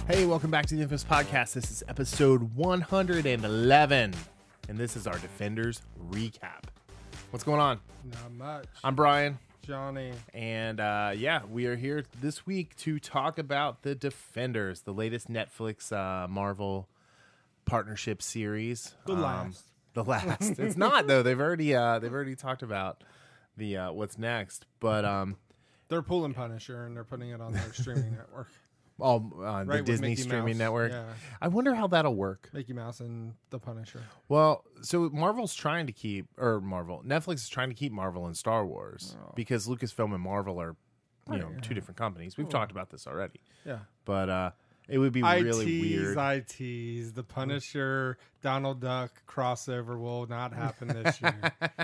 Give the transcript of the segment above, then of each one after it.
Hey, welcome back to the Infamous Podcast. This is episode 111, and this is our Defenders recap. What's going on? Not much. I'm Brian. Johnny. And we are here this week to talk about the Defenders, the latest Netflix Marvel partnership series. The last. It's not though. They've already talked about the what's next, but They're pulling Punisher and they're putting it on their streaming network. the Right, with Disney Mickey streaming Mouse. network. Yeah. I wonder how that'll work. Mickey Mouse and the Punisher. Well, so Netflix is trying to keep Marvel and Star Wars because Lucasfilm and Marvel are, two different companies. We've talked about this already. Yeah. But it would be really weird. The Punisher, Donald Duck crossover will not happen this year.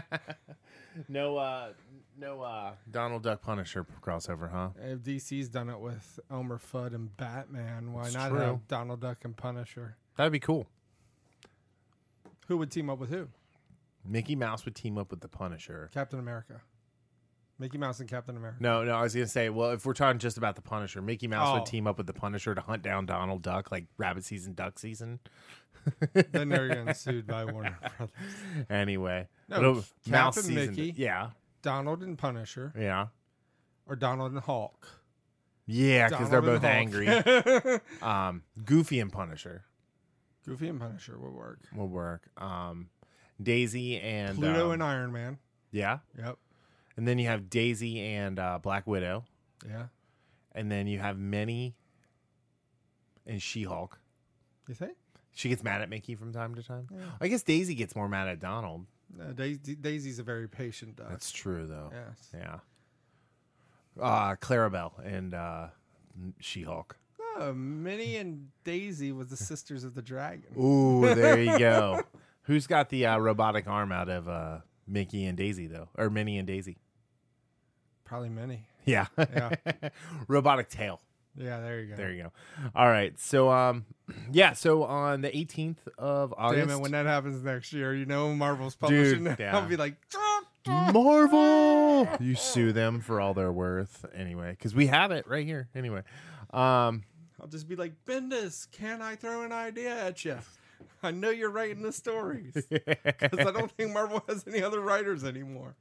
No Donald Duck Punisher crossover, huh? If DC's done it with Elmer Fudd and Batman, why It's not true. have Donald Duck and Punisher? That'd be cool. Who would team up with who? Mickey Mouse would team up with the Punisher. Captain America. Mickey Mouse and Captain America. No, I was going to say, well, if we're talking just about the Punisher, Mickey Mouse would Oh. team up with the Punisher to hunt down Donald Duck like rabbit season, duck season. Then they're getting sued by Warner Brothers. Anyway. No, Mouse Cap and season. Mickey. Yeah. Donald and Punisher. Yeah. Or Donald and Hulk. Yeah, because they're Donald both and angry. Goofy and Punisher Goofy and Punisher will work. will work. Daisy and Pluto and Iron Man. yeah, Yep. and then you have Daisy and Black Widow, Yeah. and then you have Minnie and She-Hulk. You think? She gets mad at Mickey from time to time. I guess Daisy gets more mad at Donald. Daisy's a very patient duck. That's true, though. Yes. Yeah. Clarabelle and She-Hulk. Oh, Minnie and Daisy was the sisters of the dragon. Ooh, there you go. Who's got the robotic arm out of Mickey and Daisy, though? Or Minnie and Daisy? Probably Minnie. Yeah. Yeah. Robotic tail. Yeah, there you go. There you go. All right. So, so on the 18th of August. Damn it, when that happens next year, Marvel's publishing that. yeah. I'll be like, Marvel! You sue them for all they're worth anyway, because we have it right here anyway. I'll just be like, Bendis, can I throw an idea at you? I know you're writing the stories. Because I don't think Marvel has any other writers anymore.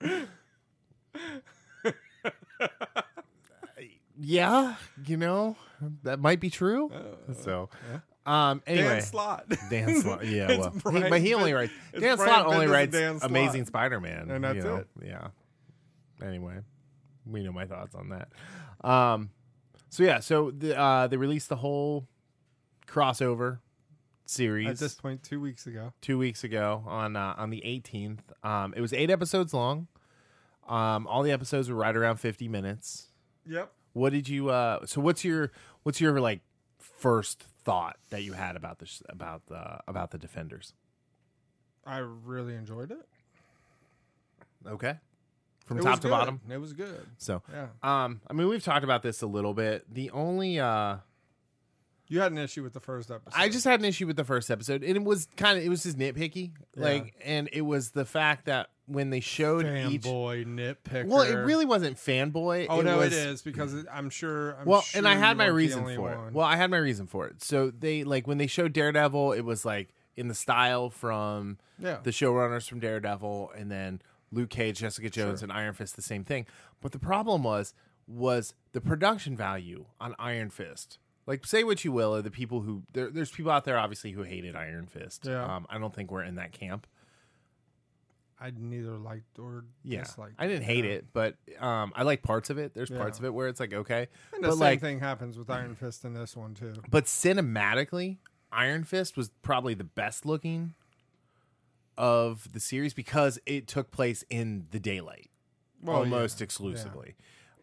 Yeah, that might be true. Anyway. Dan Slott. Dan Slott. Yeah, It's well, Brian he only Ben- writes. it's Dan Brian Slott only Bendis writes and Dan Slott. Amazing Spider-Man, And that's it. Yeah. Anyway, we know my thoughts on that. So they released the whole crossover series At this point, 2 weeks ago. 2 weeks ago on the 18th. It was 8 episodes long. All the episodes were right around 50 minutes. Yep. What did you? So what's your like first thought that you had about this about the Defenders? I really enjoyed it. Okay, from It top was to good. bottom. It was good. So, Yeah. I mean, we've talked about this a little bit. The only You had an issue with the first episode. I just had an issue with the first episode, and it was just nitpicky. Yeah. And it was the fact that when they showed each. fanboy nitpicker. Well, it really wasn't fanboy. Oh, it is because I'm sure. And I had my you weren't the reason only for it. one. Well, I had my reason for it. So they when they showed Daredevil, it was like in the style from Yeah. the showrunners from Daredevil, and then Luke Cage, Jessica Jones, and Iron Fist, the same thing. But the problem was the production value on Iron Fist. Like, say what you will of the people who there's people out there obviously who hated Iron Fist. Yeah. I don't think we're in that camp. I neither liked or disliked. I didn't hate it, but I like parts of it. There's parts Yeah. of it where it's like okay, And the but same like, thing happens with Iron Fist in this one too. but cinematically, Iron Fist was probably the best looking of the series because it took place in the daylight, almost exclusively.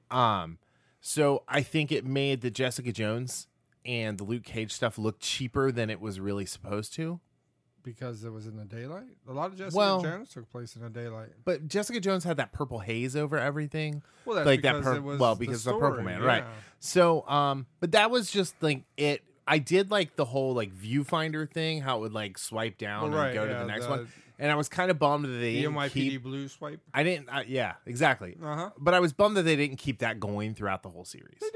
So I think it made the Jessica Jones and the Luke Cage stuff look cheaper than it was really supposed to. Because it was in the daylight. A lot of Jessica Well- Jones took place in the daylight. But Jessica Jones had that purple haze over everything. Well, that's like because that it was because the of the Purple story, Man, yeah. right? So, but that was just like it. I did like the whole like viewfinder thing, how it would like swipe down Well, and go to yeah, the next the one, and I was kind of bummed that they The didn't NYPD keep. Blue swipe. Yeah, exactly. Uh huh. But I was bummed that they didn't keep that going throughout the whole series. They did.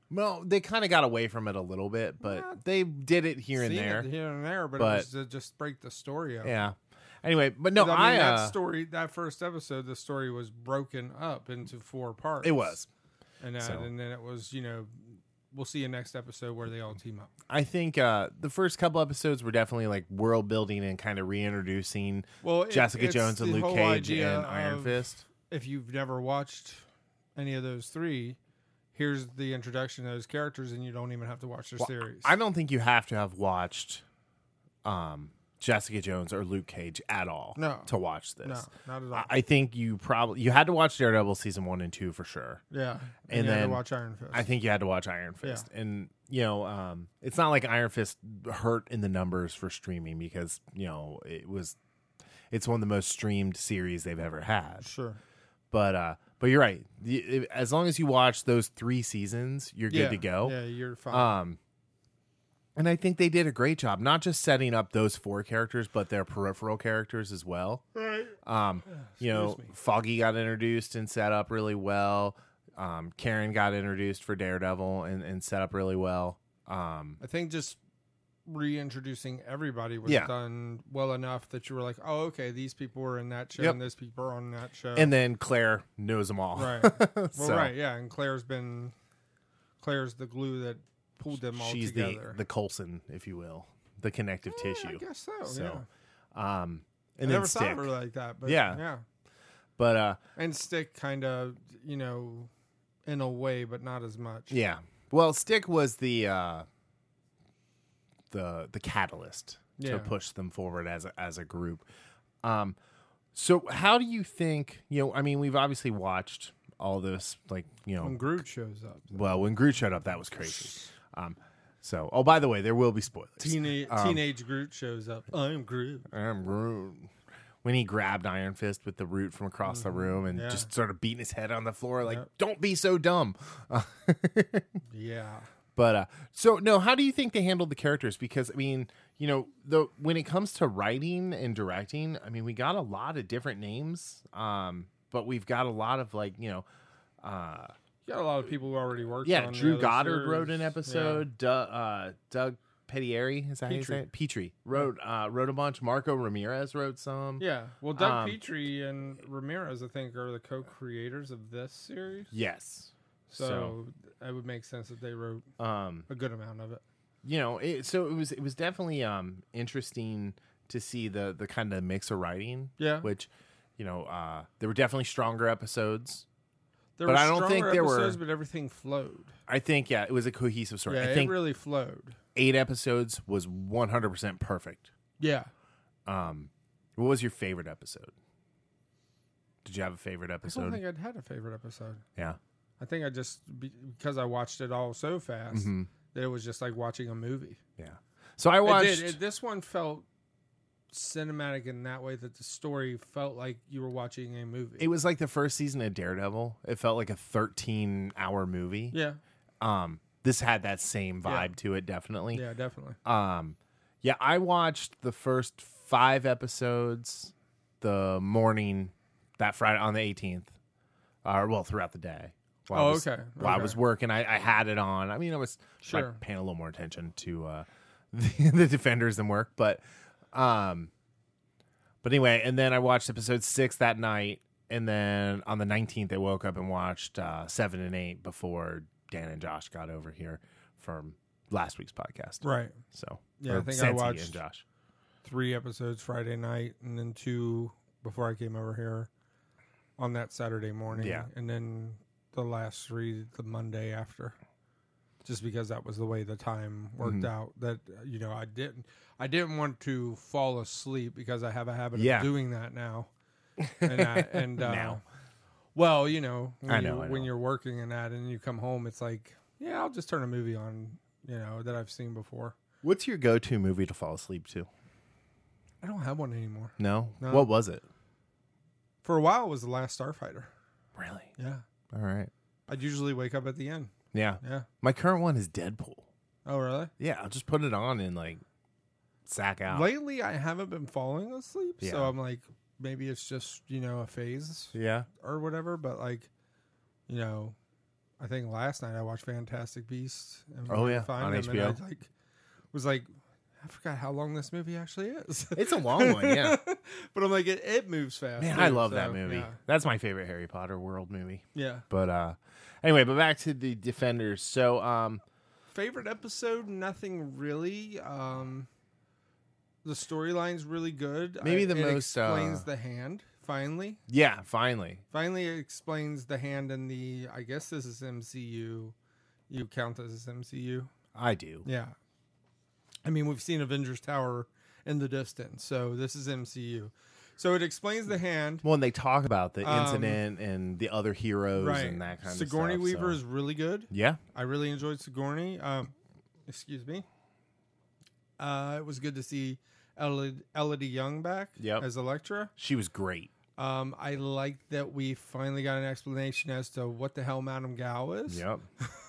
Well, they kind of got away from it a little bit, but they did it here and Seen there. it here and there, but it was to just break the story up. Yeah. Anyway, but no, I mean, that story, that first episode, the story was broken up into 4 parts. It was. And then it was, we'll see a next episode where they all team up. I think the first couple episodes were definitely like world building and kind of reintroducing Jessica Jones and Luke Cage and Iron Fist. If you've never watched any of those 3, here's the introduction of those characters, and you don't even have to watch their series. I don't think you have to have watched Jessica Jones or Luke Cage at all to watch this. No, not at all. I think you had to watch Daredevil season 1 and 2 for sure. Yeah, and you then had to watch Iron Fist. I think you had to watch Iron Fist, and it's not like Iron Fist hurt in the numbers for streaming because it's one of the most streamed series they've ever had. Sure, but you're right. As long as you watch those 3 seasons, you're good to go. Yeah, you're fine. And I think they did a great job, not just setting up those 4 characters, but their peripheral characters as well. Right. Foggy got introduced and set up really well. Karen got introduced for Daredevil and set up really well. I think just reintroducing everybody was done well enough that you were like, oh, okay, these people were in that show and these people are on that show. And then Claire knows them all. Right. Right, yeah. And Claire's the glue that pulled them all together. She's the Coulson, if you will, the connective tissue. I guess so. And I never thought of her like that, but yeah. But and Stick kind of, in a way, but not as much. Yeah. Well, Stick was the catalyst to push them forward as a group. So how do you think? We've obviously watched all this, when Groot shows up. Well, when Groot showed up, that was crazy. By the way, there will be spoilers. Teenage Groot shows up. I'm Groot. When he grabbed Iron Fist with the root from across the room and just sort of beating his head on the floor, don't be so dumb. Yeah. But how do you think they handled the characters? Because when it comes to writing and directing, we got a lot of different names, but we've got a lot of you got a lot of people who already worked. Yeah, on Drew the Goddard series. wrote an episode. Yeah. Doug Petrie, is that how you say it? Petrie wrote a bunch. Marco Ramirez wrote some. Yeah, well, Doug Petrie and Ramirez, I think, are the co-creators of this series. Yes, so it would make sense that they wrote a good amount of it. It was definitely interesting to see the kind of mix of writing. Yeah, which there were definitely stronger episodes. But I don't think there were. But everything flowed. I think it was a cohesive story. Yeah, I think it really flowed. 8 episodes was 100% perfect. Yeah. What was your favorite episode? Did you have a favorite episode? I don't think I'd had a favorite episode. Yeah. I think I just because I watched it all so fast that it was just like watching a movie. Yeah. So I watched. This one felt cinematic in that way that the story felt like you were watching a movie. It was like the first season of Daredevil. It felt like a 13-hour movie. Yeah. This had that same vibe to it, definitely. Yeah, definitely. I watched the first 5 episodes the morning that Friday on the 18th. Throughout the day. While I was working, I had it on. I was paying a little more attention to the Defenders than work, but anyway, and then I watched episode 6 that night, and then on the 19th I woke up and watched 7 and 8 before Dan and Josh got over here from last week's podcast. Right. So yeah, I think Sensi I watched and Josh 3 episodes Friday night, and then 2 before I came over here on that Saturday morning. Yeah, and then the last 3 the Monday after. Just because that was the way the time worked out, that I didn't want to fall asleep because I have a habit of doing that now. And now, well, when you're working and that, and you come home, it's like, I'll just turn a movie on, that I've seen before. What's your go-to movie to fall asleep to? I don't have one anymore. No? What was it? For a while, it was The Last Starfighter. Really? Yeah. All right. I'd usually wake up at the end. Yeah. Yeah. My current one is Deadpool. Oh, really? Yeah, I'll just put it on and sack out. Lately, I haven't been falling asleep, so I'm like, maybe it's just, a phase. Yeah. Or whatever, but I think last night I watched Fantastic Beasts. And on HBO. And I was like, I forgot how long this movie actually is. It's a long one, yeah. But I'm like, it moves fast. Man, I love that movie. Yeah. That's my favorite Harry Potter world movie. Yeah. But anyway, but back to the Defenders. So favorite episode, nothing really. The storyline's really good. Maybe it explains the hand. Finally. Yeah, finally. Finally it explains the hand in the, I guess this is MCU. You count this as MCU? I do. Yeah. I mean, we've seen Avengers Tower in the distance, so this is MCU. So it explains the hand. Well, and they talk about the incident and the other heroes right. and that kind of stuff. Sigourney Weaver is really good. Yeah. I really enjoyed Sigourney. Excuse me. It was good to see Elodie Young back as Elektra. She was great. I like that we finally got an explanation as to what the hell Madame Gao is. Yep.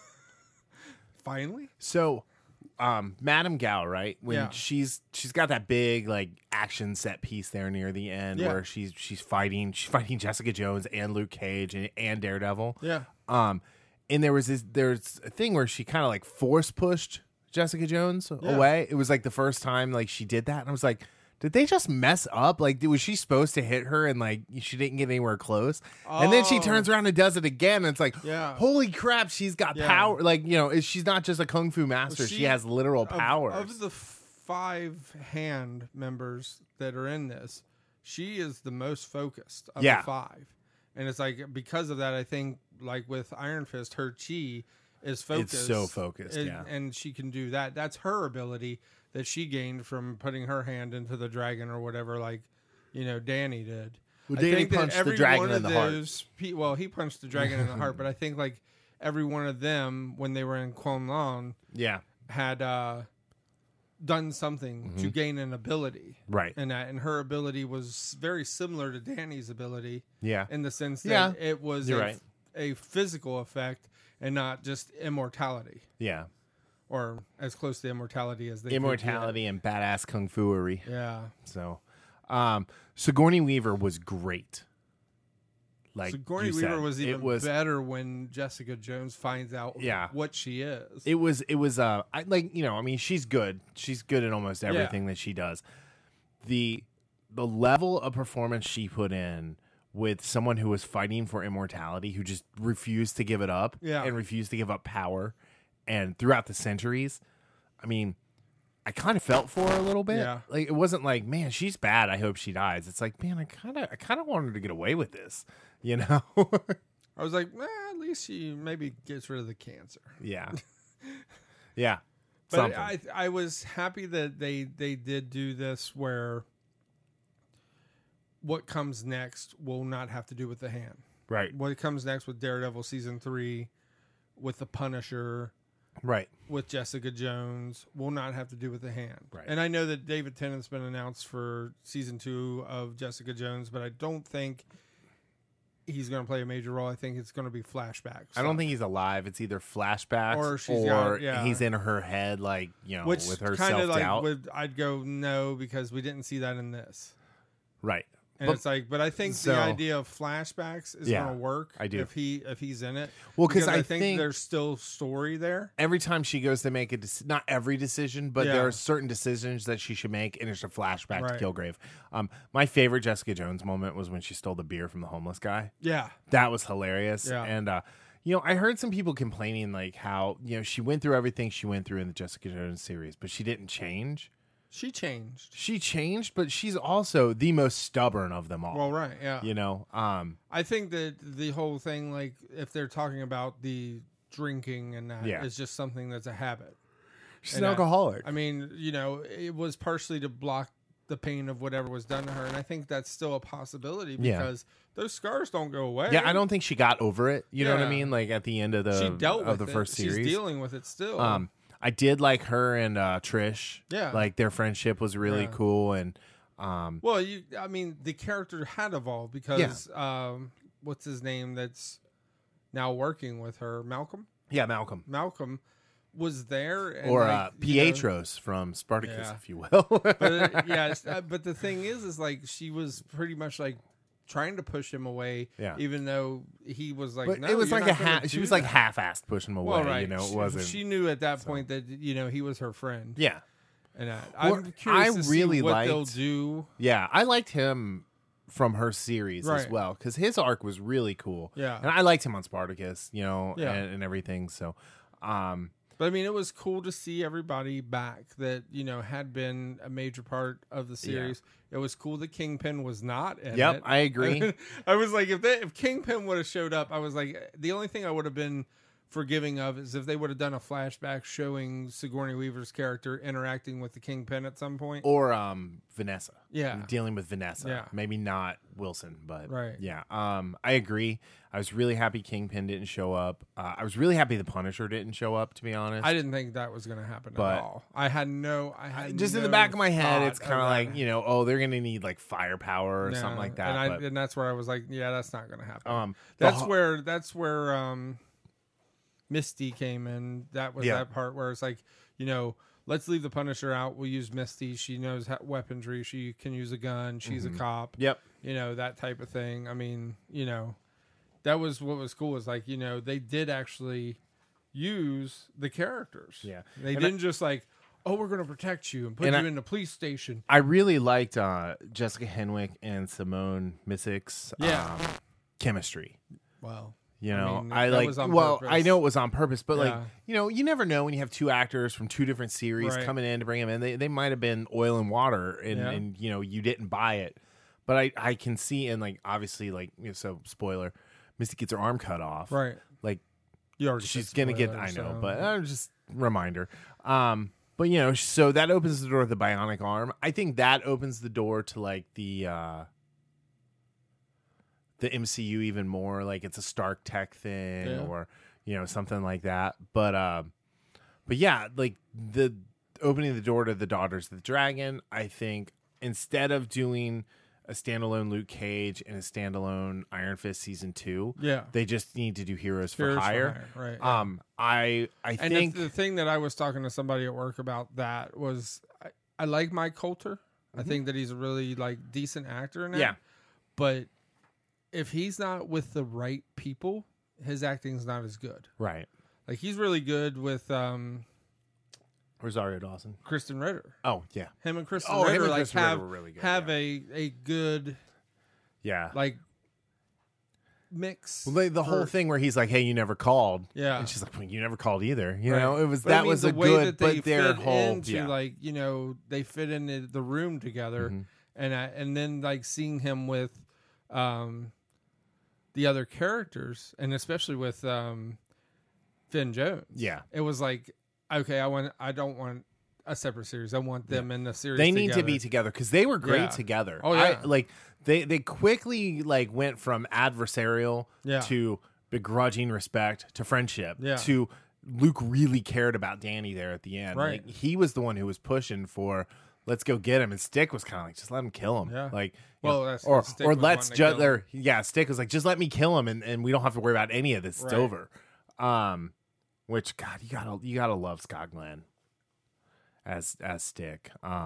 Finally. So, Madame Gao, right? When she's got that big like action set piece there near the end where she's fighting Jessica Jones and Luke Cage and Daredevil. Yeah. And there's a thing where she kind of like force pushed Jessica Jones away. It was like the first time like she did that, and I was like, did they just mess up? Like, was she supposed to hit her and like she didn't get anywhere close? And then she turns around and does it again, and it's like, holy crap, she's got power. Like, she's not just a kung fu master; she has literal powers. Of the 5 hand members that are in this, she is the most focused of the 5, and it's like because of that, I think like with Iron Fist, her chi is focused. It's so focused, and she can do that. That's her ability that she gained from putting her hand into the dragon or whatever, like, Danny did. Well, Danny punched the dragon in the heart. Well, he punched the dragon in the heart, but I think like every one of them, when they were in Kwanlon, had done something to gain an ability, right? And her ability was very similar to Danny's ability, in the sense that it was a physical effect and not just immortality. Yeah. Or as close to immortality as they Immortality and badass kung fu-ery. Yeah. So, Sigourney Weaver was great. Like Sigourney Weaver was even better when Jessica Jones finds out what she is. It was she's good. She's good at almost everything that she does. The level of performance she put in with someone who was fighting for immortality, who just refused to give it up and refused to give up power. And throughout the centuries, I mean, I kind of felt for her a little bit. Yeah. Like, it wasn't like, man, she's bad, I hope she dies. It's like, man, I kind of want her to get away with this, I was like, at least she maybe gets rid of the cancer. Yeah. Yeah. But I was happy that they did do this where what comes next will not have to do with the hand. Right. What comes next with Daredevil season 3, with the Punisher, right, with Jessica Jones, will not have to do with the hand. Right. And I know that David Tennant's been announced for season 2 of Jessica Jones, but I don't think he's going to play a major role. I think it's going to be flashbacks. I don't think he's alive. It's either flashbacks or he's in her head, like, which with her kind of self-doubt. like I'd go no, because we didn't see that in this. Right. And it's like, but I think the idea of flashbacks is going to work. I do. If he's in it. Well, because I think there's still story there. Every time she goes to make not every decision, but there are certain decisions that she should make, and it's a flashback to Kilgrave. My favorite Jessica Jones moment was when she stole the beer from the homeless guy. Yeah. That was hilarious. Yeah. And, I heard some people complaining, like, how, she went through everything she went through in the Jessica Jones series, but she didn't change. She changed, but she's also the most stubborn of them all. Well, right, yeah. I think that the whole thing, like, if they're talking about the drinking and that, is just something that's a habit. She's an alcoholic. I mean, it was partially to block the pain of whatever was done to her, and I think that's still a possibility because those scars don't go away. Yeah, I don't think she got over it. You know what I mean? Like, at the end of the she dealt with the first series. She's dealing with it still. I did like her and Trish. Yeah. Like, their friendship was really cool. And well, the character had evolved because what's his name that's now working with her? Malcolm? Yeah, Malcolm. Malcolm was there. And or Pietros from Spartacus, if you will. But but the thing is like she was pretty much like trying to push him away. Yeah. Even though he was like, but no, it was you're like she was like half-assed pushing him away. Well, right. You know, it wasn't. She knew at that point that he was her friend. Yeah. And I'm curious to see what they'll do. Yeah, I liked him from her series Right. as well because his arc was really cool. Yeah. And I liked him on Spartacus, and everything. So, but I mean, it was cool to see everybody back that had been a major part of the series. It was cool that Kingpin was not in it. I agree. I was like, if Kingpin would have showed up, I was like, the only thing I would have been forgiving of is if they would have done a flashback showing Sigourney Weaver's character interacting with the Kingpin at some point, or Vanessa. Yeah, dealing with Vanessa. Yeah, maybe not Wilson, but right. Yeah, I agree. I was really happy Kingpin didn't show up. I was really happy the Punisher didn't show up. To be honest, I didn't think that was going to happen at all. I had in no the back of my head, it's kind of like they're going to need like firepower or something like that. And that's where I was like, yeah, that's not going to happen. That's where Misty came in. That was that part where it's like, let's leave the Punisher out. We'll use Misty. She knows weaponry. She can use a gun. She's a cop. Yep. That type of thing. I mean, that was what was cool. Is like, they did actually use the characters. Yeah. They didn't just like, oh, we're going to protect you and put you in the police station. I really liked Jessica Henwick and Simone Missick's chemistry. Wow. I know it was on purpose, but you never know when you have two actors from two different series coming in to bring them in. They might have been oil and water, and you didn't buy it. But I can see, and like obviously, so spoiler, Misty gets her arm cut off, right? Like she's gonna get. I know, so. But just reminder. But so that opens the door to the bionic arm. I think that opens the door to like the MCU even more, like it's a Stark Tech thing or something like that. But yeah, like the opening the door to the Daughters of the Dragon, I think instead of doing a standalone Luke Cage and a standalone Iron Fist season 2, they just need to do Heroes for Hire. Right. I think the thing that I was talking to somebody at work about that was I like Mike Coulter. I think that he's a really like decent actor in that. Yeah. But if he's not with the right people, his acting's not as good. Right. Like he's really good with Rosario Dawson, Kristen Ritter. Oh yeah, him and Kristen Ritter were really good, have a good like mix. Well, the whole thing where he's like, "Hey, you never called," and she's like, well, "You never called either." It was was a good, but their whole like they fit into the room together, and then like seeing him with the other characters, and especially with Finn Jones. Yeah, it was like, okay, I don't want a separate series. I want them in the series. They need to be together because they were great together. Oh yeah, they quickly like went from adversarial to begrudging respect to friendship to Luke really cared about Danny there at the end. Right, like, he was the one who was pushing for. Let's go get him, and Stick was kind of like, just let him kill him. Yeah. Like, or let's just there. Yeah, Stick was like, just let me kill him, and we don't have to worry about any of this. It's over. Which God, you gotta love Scott Glenn as Stick.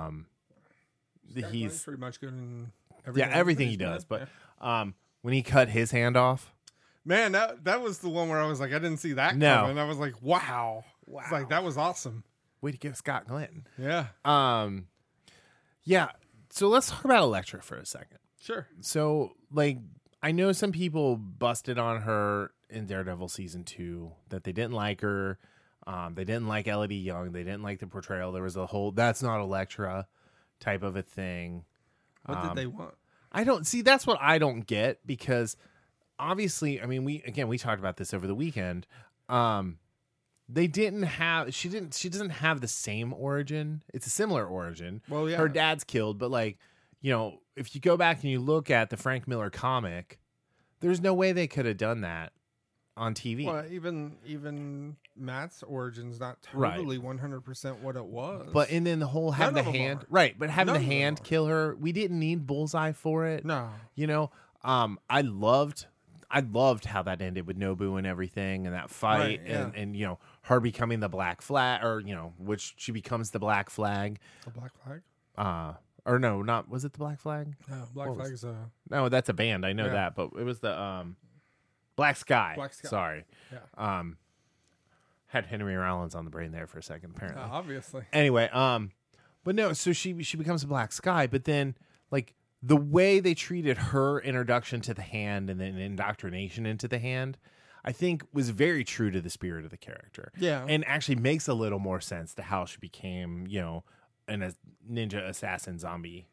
He's pretty much good in everything he does. But when he cut his hand off, man, that was the one where I was like, I didn't see that coming. And I was like, wow. It's like that was awesome. Way to go, Scott Glenn. Yeah. Yeah. So let's talk about Elektra for a second. Sure. So, like, I know some people busted on her in Daredevil season 2 that they didn't like her. They didn't like Elodie Young. They didn't like the portrayal. There was a whole "that's not Elektra" type of a thing. What did they want? I don't see. That's what I don't get, because obviously, I mean, we talked about this over the weekend. They didn't have. She doesn't have the same origin. It's a similar origin. Well, yeah. Her dad's killed, but like, if you go back and you look at the Frank Miller comic, there's no way they could have done that on TV. Well, even Matt's origin's not totally 100% what it was. But and then the whole having the hand, right? But having the hand kill her, we didn't need Bullseye for it. No, I loved how that ended with Nobu and everything, and that fight, and her becoming the Black Flag, or which she becomes the Black Flag. The Black Flag. Or no, not was it the Black Flag? No, Black Flag is a... No, that's a band. I know that, but it was the Black Sky. Black Sky. Sorry. Yeah. Had Henry Rollins on the brain there for a second, apparently. Obviously. Anyway, but no, so she becomes a Black Sky, but then like the way they treated her introduction to the Hand and then indoctrination into the Hand, I think was very true to the spirit of the character. Yeah. And actually makes a little more sense to how she became, a ninja assassin zombie,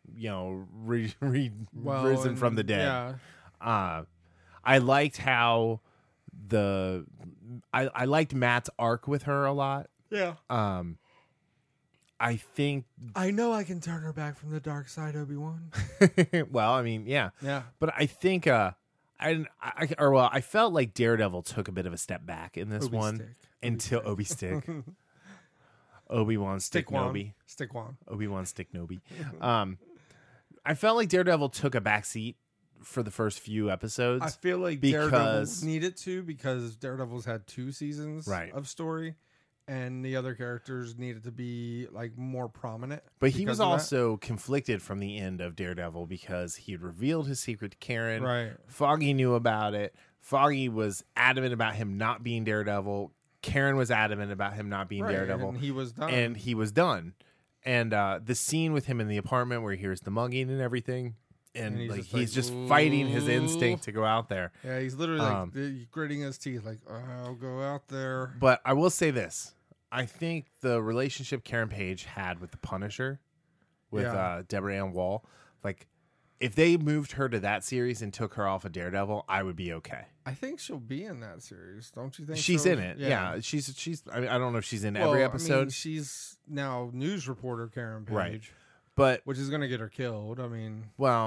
risen from the dead. Yeah. I liked how I liked Matt's arc with her a lot. Yeah. I think I know I can turn her back from the dark side, Obi-Wan. well, I mean, yeah. Yeah. But I think I felt like Daredevil took a bit of a step back in this one until Obi Stick. Obi-Wan Stick Nobi. Stick-Wan. Obi-Wan Stick Nobi. I felt like Daredevil took a backseat for the first few episodes. I feel like Daredevil needed to because Daredevil's had 2 seasons of story, and the other characters needed to be like more prominent. But he was also conflicted from the end of Daredevil because he had revealed his secret to Karen. Right. Foggy knew about it. Foggy was adamant about him not being Daredevil. Karen was adamant about him not being Daredevil. And he was done. And the scene with him in the apartment where he hears the mugging and everything. And he's just fighting his instinct to go out there. Yeah, he's literally gritting his teeth like, I'll go out there. But I will say this. I think the relationship Karen Page had with the Punisher, with Deborah Ann Wall, like, if they moved her to that series and took her off of Daredevil, I would be okay. I think she'll be in that series, don't you think? She's in it. Yeah. She's. I don't know if she's in every episode. I mean, she's now news reporter Karen Page. Right. But which is going to get her killed. I mean,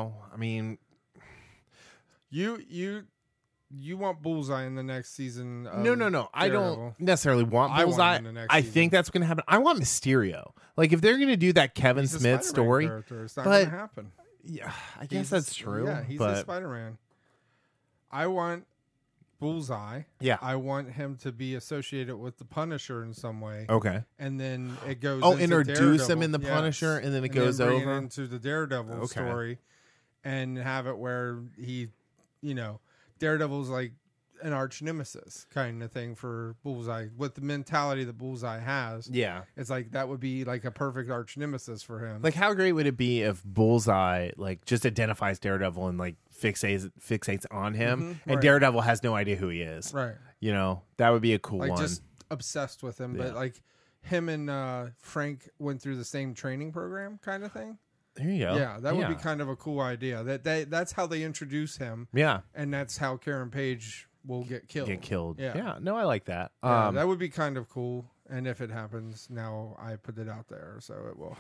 you want Bullseye in the next season? No. I don't necessarily want Bullseye. I think that's going to happen. I want Mysterio. Like if they're going to do that Kevin Smith story, it's not going to happen. Yeah, I guess that's true. Yeah, he's a Spider-Man. I want Bullseye. Yeah. I want him to be associated with the Punisher in some way. Okay. And then it goes introduce Daredevil. him in the Punisher, and then it goes over into the Daredevil story, and have it where he, Daredevil's like an arch nemesis kind of thing for Bullseye with the mentality that Bullseye has. Yeah. It's like that would be like a perfect arch nemesis for him. Like how great would it be if Bullseye like just identifies Daredevil and like fixates on him and Daredevil has no idea who he is. Right. That would be a cool one. Just obsessed with him, but like him and Frank went through the same training program kind of thing. There you go. Yeah, that would be kind of a cool idea. That's how they introduce him. Yeah. And that's how Karen Page will get killed. Yeah. No, I like no, Yeah, that would be kind of cool. And if it happens, now I put it out there, so it will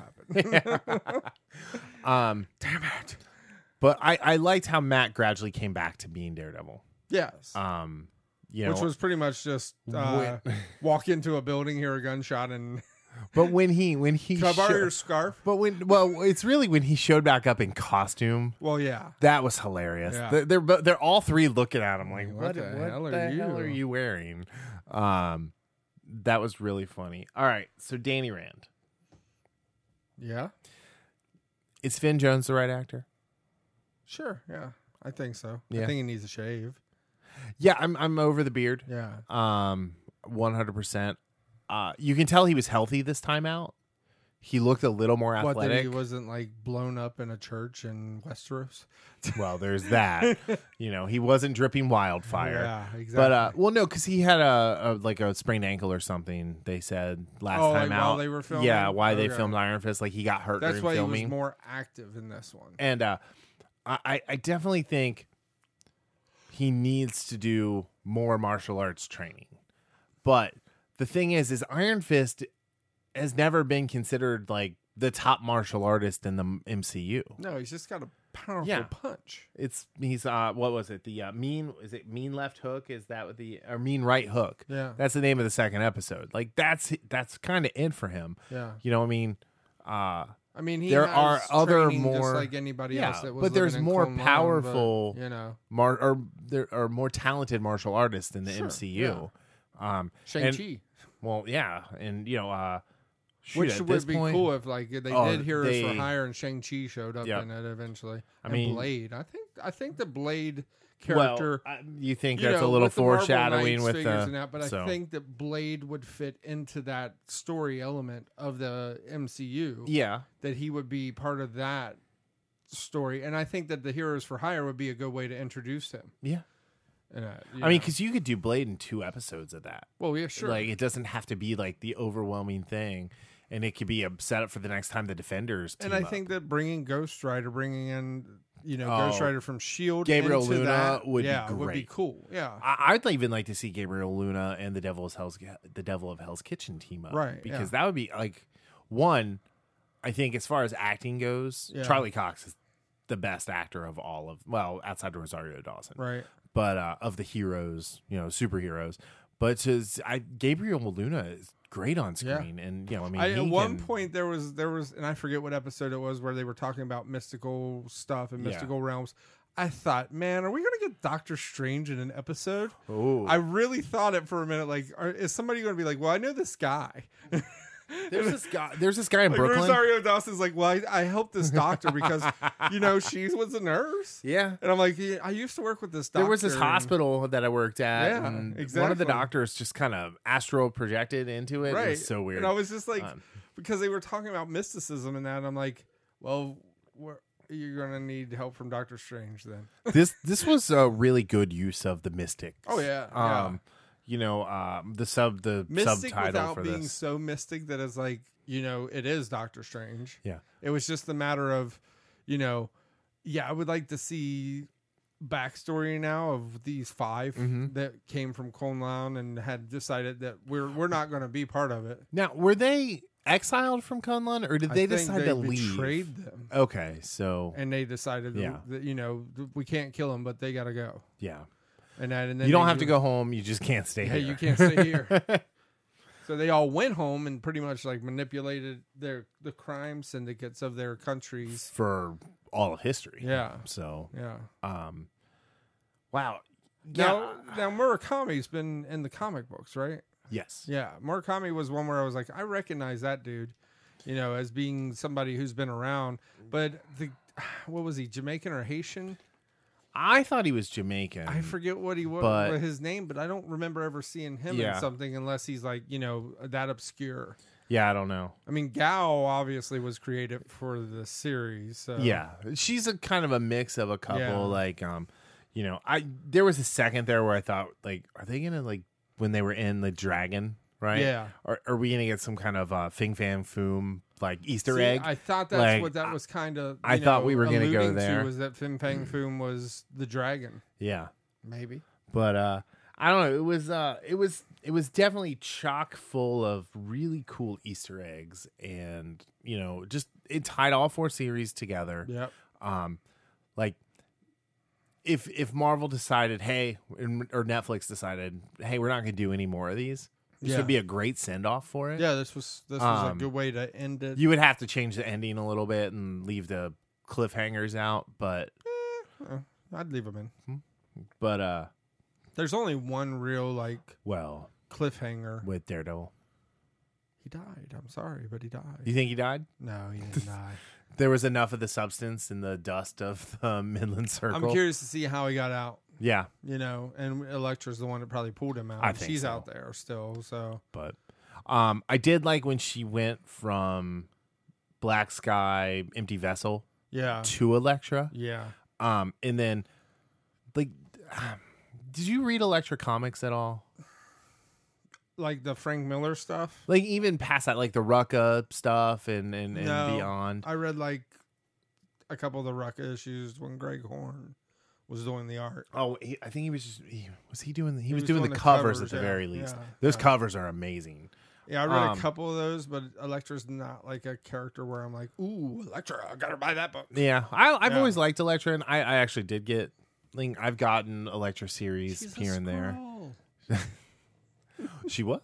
happen. Damn it. But I liked how Matt gradually came back to being Daredevil. Yes. Which was pretty much just walk into a building, hear a gunshot, and but when he can I borrow your scarf? But it's really when he showed back up in costume. Well, yeah, that was hilarious. Yeah. They're all three looking at him like, what the hell are you wearing? That was really funny. All right, so Danny Rand. Yeah, is Finn Jones the right actor? Sure. Yeah, I think so. Yeah. I think he needs a shave. Yeah, I'm over the beard. Yeah. 100%. You can tell he was healthy this time out. He looked a little more athletic. What, that he wasn't like blown up in a church in Westeros? Well, there's that. He wasn't dripping wildfire. Yeah, exactly. But no, because he had a sprained ankle or something. They said last time out while they were filming. Yeah, why they filmed Iron Fist? Like he got hurt during filming. That's why he was more active in this one. And I definitely think he needs to do more martial arts training. But the thing is Iron Fist has never been considered like the top martial artist in the MCU. No, he's just got a powerful punch. He's what was it? The mean left hook? Is that what or mean right hook? Yeah. That's the name of the second episode. Like that's kind of it for him. Yeah. You know what I mean? I mean, there are other more just like anybody else that was but there's more powerful, there are more talented martial artists in the MCU. Shang-Chi. Well, yeah, and Which would be cool if like they did Heroes for Hire and Shang-Chi showed up in it eventually. I mean, Blade. I think the Blade character. Well, you think that's a little foreshadowing with the. But I think that Blade would fit into that story element of the MCU. Yeah, that he would be part of that story, and I think that the Heroes for Hire would be a good way to introduce him. Yeah. I mean, because you could do Blade in 2 episodes of that. Well, yeah, sure. Like, it doesn't have to be like the overwhelming thing, and it could be a setup for the next time the Defenders team up. Think that bringing in, Ghost Rider from S.H.I.E.L.D. Gabriel Luna would be great. Would be cool. Yeah, I'd even like to see Gabriel Luna and the Devil of Hell's Kitchen team up, right? Because that would be like one. I think as far as acting goes, Charlie Cox is the best actor of all of outside of Rosario Dawson, right? But of the heroes, superheroes. But Gabriel Luna is great on screen, and at one point there was, and I forget what episode it was where they were talking about mystical stuff and mystical realms. I thought, man, are we going to get Doctor Strange in an episode? Oh, I really thought it for a minute. Like, is somebody going to be like, well, I know this guy. There's this guy in Brooklyn. Rosario Dawson's like, well, I helped this doctor because, she was a nurse. Yeah. And I'm like, I used to work with this doctor. There was this hospital that I worked at. Yeah, and exactly. One of the doctors just kind of astral projected into it. Right. It was so weird. And I was just like, because they were talking about mysticism and that, and I'm like, well, you're going to need help from Doctor Strange then. This was a really good use of the mystics. Oh, yeah. The subtitle without for being this. so mystic that it's like, it is Doctor Strange. Yeah. It was just the matter of, I would like to see backstory now of these 5 that came from Kunlun and had decided that we're not going to be part of it. Now, were they exiled from Kunlun, or did they decide to leave? Betrayed them. Okay, so and they decided that we can't kill them, but they got to go. Yeah. And then you don't have to go home. You just can't stay here. You can't stay here. So they all went home and pretty much like manipulated the crime syndicates of their countries for all of history. Yeah. So wow. Yeah. Now Murakami's been in the comic books, right? Yes. Yeah. Murakami was one where I was like, I recognize that dude, as being somebody who's been around. But what was he, Jamaican or Haitian? I thought he was Jamaican. I forget what he was, his name, but I don't remember ever seeing him in something unless he's like, that obscure. Yeah, I don't know. I mean, Gal obviously was created for the series. So. Yeah, she's a kind of a mix of a couple. Like, there was a second there where I thought, like, are they gonna like when they were in the dragon, right? Yeah. Are we gonna get some kind of Fing Fang Foom like Easter egg? I thought that's what that was kind of. I thought we were gonna go there. Was that Fing Fang Foom was the dragon? Yeah, maybe. But I don't know. It was definitely chock full of really cool Easter eggs, and just it tied all 4 series together. Yep. Like if Marvel decided, hey, or Netflix decided, hey, we're not going to do any more of these. This would be a great send off for it. Yeah, this was a good way to end it. You would have to change the ending a little bit and leave the cliffhangers out, but I'd leave them in. But there's only one real cliffhanger with Daredevil. He died. I'm sorry, but he died. You think he died? No, he didn't die. There was enough of the substance in the dust of the Midland Circle. I'm curious to see how he got out. Yeah. And Elektra's the one that probably pulled him out. I think she's so. out there still, so. But I did like when she went from Black Sky, Empty Vessel to Elektra. Yeah. And then, like, did you read Elektra comics at all? Like the Frank Miller stuff? Like, even past that, like the Rucka stuff and beyond? I read, like, a couple of the Rucka issues when Greg Horn was doing the art. Oh, I think he was doing the covers at the very least. Those covers are amazing. Yeah, I read a couple of those, but Elektra's not like a character where I'm like, ooh, Elektra, I gotta buy that book. Yeah, I've always liked Elektra, and I actually did get, like, I've gotten Elektra series here and there. She was.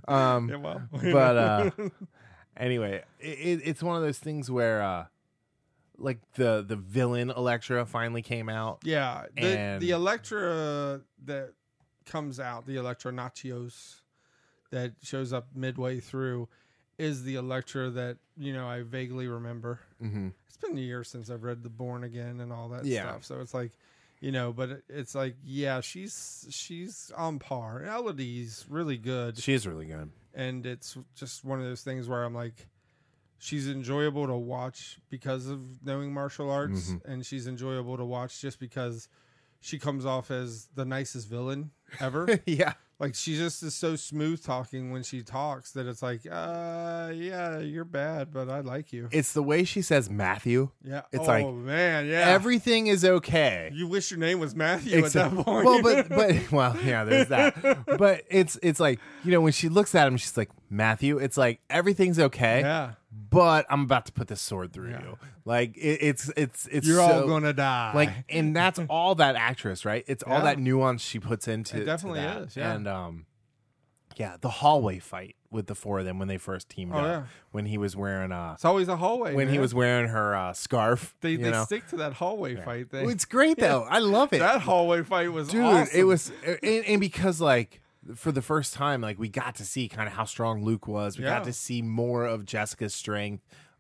But anyway, it's one of those things where like the villain Elektra finally came out. Yeah, the Elektra that comes out, the Elektra Nachios that shows up midway through, is the Elektra that, I vaguely remember. Mm-hmm. It's been years since I've read The Born Again and all that Yeah. stuff. So it's like, but it's like, yeah, she's on par. Elodie's really good. She is really good. And it's just one of those things where I'm like, she's enjoyable to watch because of knowing martial arts, and she's enjoyable to watch just because she comes off as the nicest villain ever. Yeah. Like, she just is so smooth talking when she talks that it's like, yeah, you're bad, but I like you. It's the way she says Matthew. Yeah. It's like, man, yeah. everything is okay. You wish your name was Matthew at that point. Well, yeah, there's that. But it's like, when she looks at him, she's like, Matthew, it's like, everything's okay. Yeah. But I'm about to put this sword through you. Like, it's you're all gonna die. Like, and that's all that actress, right? It's all that nuance she puts into. It definitely is. Yeah. And the hallway fight with the four of them when they first teamed up. Yeah. When he was wearing it's always a hallway. when man. he was wearing her scarf. They stick to that hallway fight thing. Well, it's great though. I love it. That hallway fight was Dude, awesome. it was, and because like for the first time, like we got to see kind of how strong Luke was. We got to see more of Jessica's strength.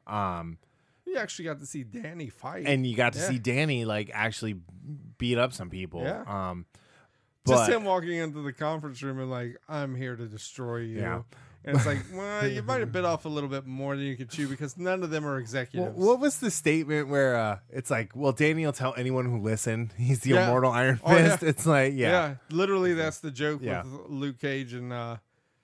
You actually got to see Danny fight, And you got to see Danny like actually beat up some people. Yeah. But, just him walking into the conference room and like, I'm here to destroy you. Yeah. And it's like, well, you might have bit off a little bit more than you could chew because none of them are executives. what was the statement where it's like, well, Danny will tell anyone who listen he's the Yeah. immortal Iron Oh, yeah. Fist. It's like, Yeah, literally, that's the joke Yeah. with Luke Cage and and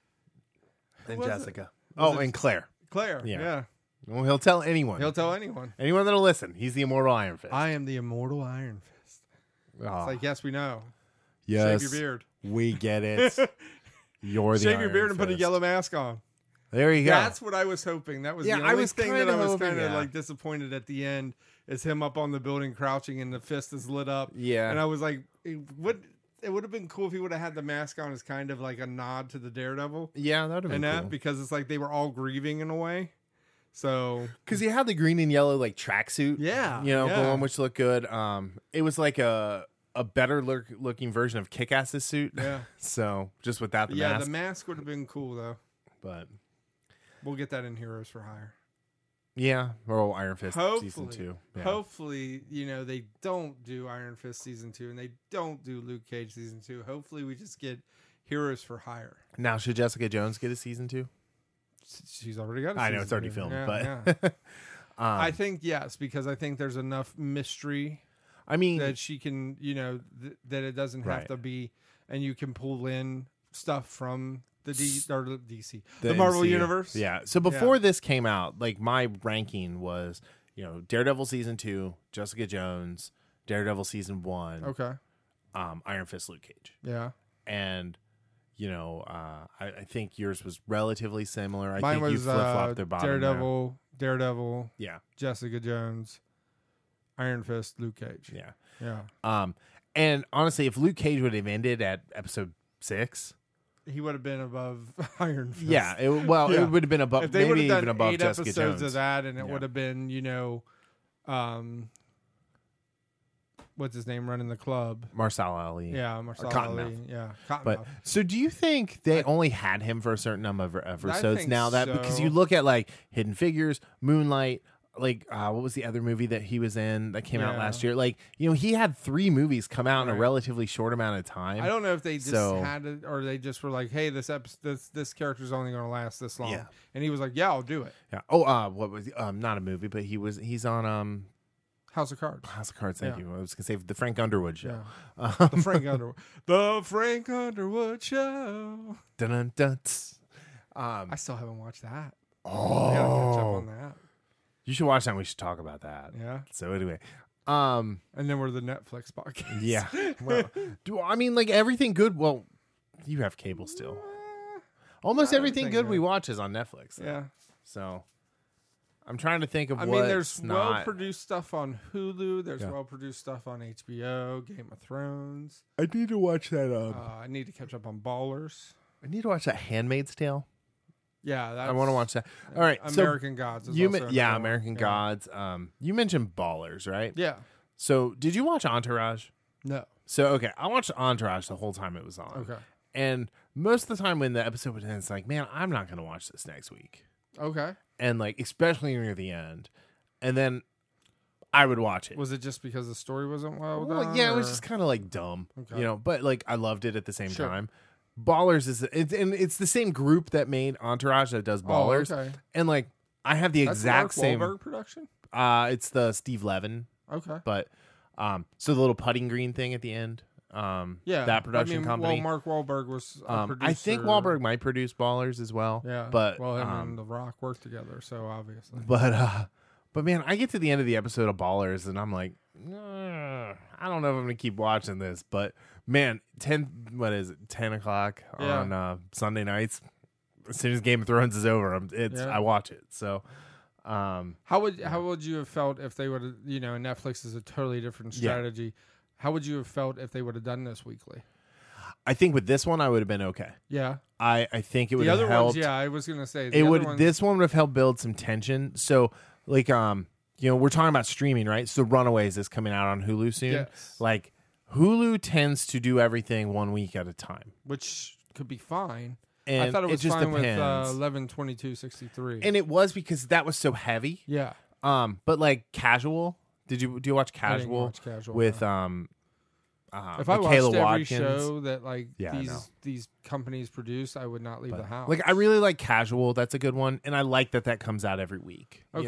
was Jessica. Was And Claire. Claire. Yeah. Yeah. Well, he'll tell anyone. He'll tell anyone. Anyone that'll listen. He's the immortal Iron Fist. I am the immortal Iron Fist. Oh, It's like, yes, we know. yes, Shave your beard. we get it. You're the Shave your Iron beard and put a Fist. yellow mask on. There you go. That's what I was hoping. That was Yeah, the I only was thing that kinda I was hoping, kind of yeah. like disappointed at the end is him up on the building crouching and the fist is lit up. Yeah. And I was like, it would have been cool if he would have had the mask on as kind of like a nod to the Daredevil. Yeah, that would have been And cool. because it's like they were all grieving in a way. So Because he had the green and yellow like tracksuit, yeah, going, which looked good. It was like a better looking version of Kick-Ass's suit. Yeah. So just without the mask. the mask would have been cool though. But We'll get that in Heroes for Hire. yeah, or Iron Fist Hopefully, season 2. Yeah. hopefully, they don't do Iron Fist season 2 and they don't do Luke Cage season 2. Hopefully, we just get Heroes for Hire. Now, should Jessica Jones get a season 2? She's already got. I know it's already filmed, yeah, but yeah. I think yes, because I think there's enough mystery I mean, that she can, that it doesn't have Right. to be, and you can pull in stuff from the DC, the the Marvel MCU. universe. Yeah. So before this came out, like my ranking was, Daredevil season 2, Jessica Jones, Daredevil season 1, Okay. Iron Fist, Luke Cage, Yeah. and I think yours was relatively similar. I Mine think you was flip flopped the bottom. Daredevil, Yeah. Jessica Jones, Iron Fist, Luke Cage. Yeah. Yeah. And honestly, if Luke Cage would have ended at episode 6, He would have been above Iron Fist. yeah, it would have been above, If they would maybe have even done above 8 Jessica episodes Jones. of that, and it Yeah. would have been, what's his name running the club? Marsala Ali. Yeah, Marcel Cottonmouth. Ali. Yeah, Cottonmouth. But so, do you think they only had him for a certain number of episodes think now? That because so. you look at like Hidden Figures, Moonlight, like what was the other movie that he was in that came out Yeah. last year? Like he had 3 movies come out in a Right. relatively short amount of time. I don't know if they just So- had it or they just were like, "Hey, this character's only going to last this long," Yeah. and he was like, "Yeah, I'll do it." Yeah. Oh, what was not a movie, but he's on House of Cards. House of Cards. Thank Yeah. you. I was gonna say the Frank Underwood show. Yeah, the Frank Underwood, show. Dun, dun, I still haven't watched that. I gotta oh, catch up on that. you should watch that. We should talk about that. Yeah, So anyway, and then we're the Netflix podcast. yeah. Well, like everything good? Well, you have cable still. Almost Not everything everything good we good. watch is on Netflix. though. Yeah. So I'm trying to think of I what's mean, there's not. well-produced stuff on Hulu. There's Yeah. well-produced stuff on HBO, Game of Thrones. I need to watch that. I need to catch up on Ballers. I need to watch that Handmaid's Tale. Yeah, that's, I want to watch that. All right, American Gods. Is You also yeah, another one. American Yeah. Gods. You mentioned Ballers, right? Yeah. So did you watch Entourage? No. So okay, I watched Entourage the whole time it was on. Okay. And most of the time when the episode would end, it's like, man, I'm not going to watch this next week. Okay. And like, especially near the end. And then I would watch it. Was it just because the story wasn't well Well, done? yeah, it was just kind of like dumb, Okay. but like I loved it at the same time. Ballers it's the same group that made Entourage that does Ballers. Oh, okay. And like, I have the exact same. Wahlberg production? It's the Steve Levin. Okay. But, so the little putting green thing at the end. That production company. Well, Mark Wahlberg was a producer. I think Wahlberg might produce Ballers as well. Yeah. But him and The Rock work together, so obviously. But man, I get to the end of the episode of Ballers and I'm like, I don't know if I'm gonna keep watching this. But man, 10 o'clock on Sunday nights. As soon as Game of Thrones is over, I watch it. So, how would you have felt if they would have? Netflix is a totally different strategy. Yeah. How would you have felt if they would have done this weekly? I think with this one, I would have been okay. Yeah, I think it would have helped. The other ones, yeah, I was gonna say This one would have helped build some tension. So, like, we're talking about streaming, right? So, Runaways is coming out on Hulu soon. Yes. Like, Hulu tends to do everything 1 week at a time, which could be fine. And I thought it was just fine depends. with 11/22/63, and it was because that was so heavy. Yeah. But like Casual, do you watch Casual? I didn't watch Casual with if I Michaela watched every Watkins. show that these companies produce, I would not leave the house. Like I really like Casual. That's a good one, and I like that comes out every week. Okay.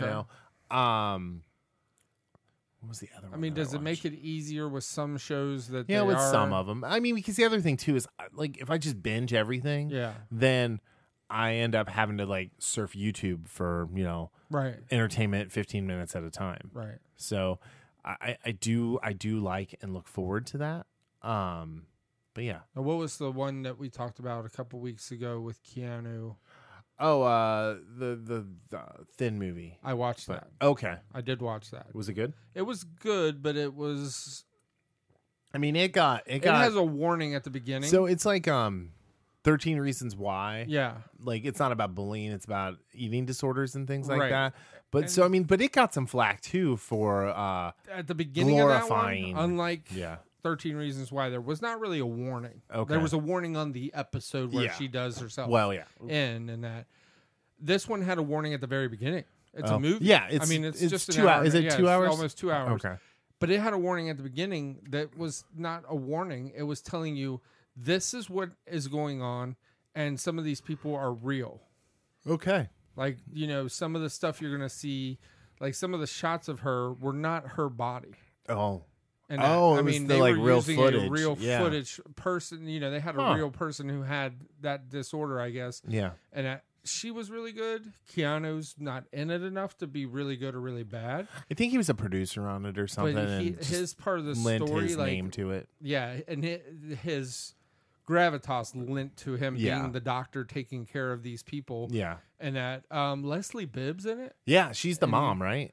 What was the other one? I mean, does it make it easier with some shows that? Yeah, with some of them. I mean, because the other thing too is like if I just binge everything, then I end up having to like surf YouTube for right entertainment 15 minutes at a time. Right. So I do like and look forward to that. But yeah. Now, what was the one that we talked about a couple weeks ago with Keanu? Oh, the Thin movie. I watched that. Okay. I did watch that. Was it good? It was good, but it was. I mean, it has a warning at the beginning. So it's like 13 Reasons Why. Yeah. Like it's not about bullying; it's about eating disorders and things like right. that. But but it got some flack too for at the beginning glorifying. Of that one, unlike 13 Reasons Why, there was not really a warning. Okay. There was a warning on the episode where she does herself. Well, yeah. And that. This one had a warning at the very beginning. It's a movie. Yeah, it's just 2 hours. Is it 2 hours? Almost 2 hours. Okay. But it had a warning at the beginning that was not a warning. It was telling you this is what is going on, and some of these people are real. Okay. Like, some of the stuff you're going to see, like some of the shots of her were not her body. Oh. And I mean, they were real using footage. A real footage person. They had a real person who had that disorder, I guess. Yeah. And she was really good. Keanu's not in it enough to be really good or really bad. I think he was a producer on it or something. But his part of the lent story, his name to it. Yeah, and his gravitas lent to him being the doctor taking care of these people. Yeah. And that Leslie Bibb's in it. Yeah, she's the mom, right?